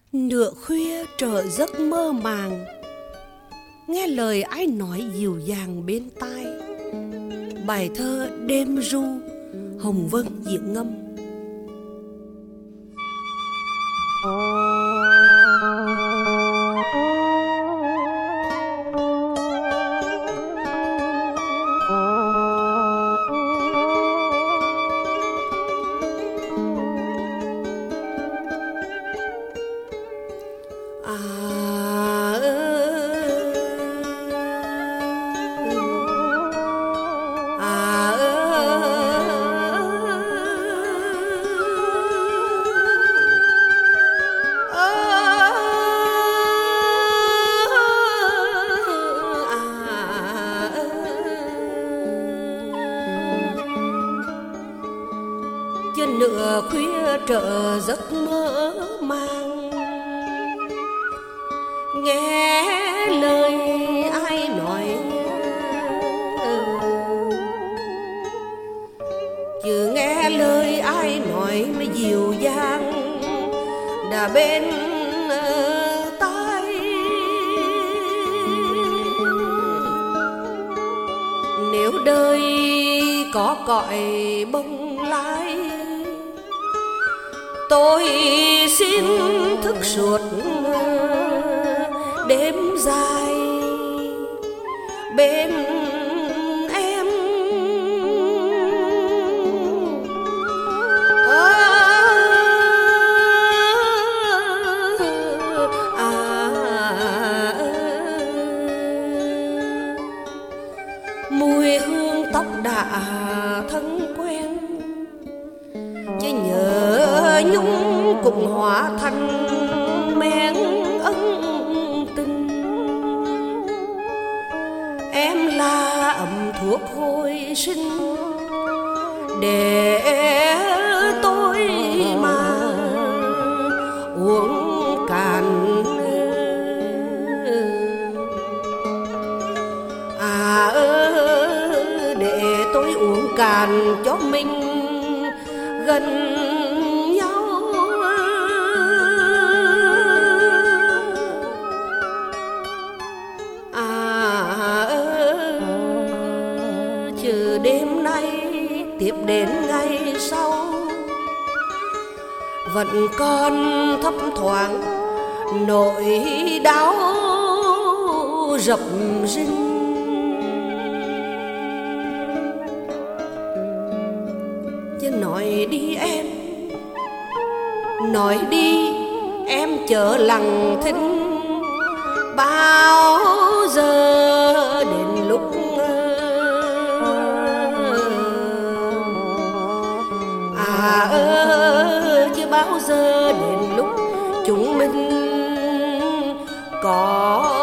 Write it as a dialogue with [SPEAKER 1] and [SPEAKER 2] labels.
[SPEAKER 1] Nửa khuya trở giấc mơ màng, nghe lời ai nói dịu dàng bên tai. Bài thơ Đêm ru, Hồng Vân diễn ngâm. Chân nửa khuya trở giấc mơ màng, nghe lời ai nói, chứ nghe lời ai nói mới dịu dàng đã bên tai. Nếu đời có cõi bông lai, tôi xin thức suốt đêm dài bên em. Mùi hương tóc đã thân quen, chứ nhớ nhung cũng hóa thành men ân tình. Em là ấm thuốc hồi sinh để tôi mà uống cạn. Để tôi uống cạn cho mình gần nhau. Chứ đêm nay tiếp đến ngày sau, vẫn còn thấp thoáng nỗi đau rập rinh. Chứ nói đi em, nói đi em chớ lặng thinh. Bao giờ đến lúc chứ bao giờ đến lúc chúng mình có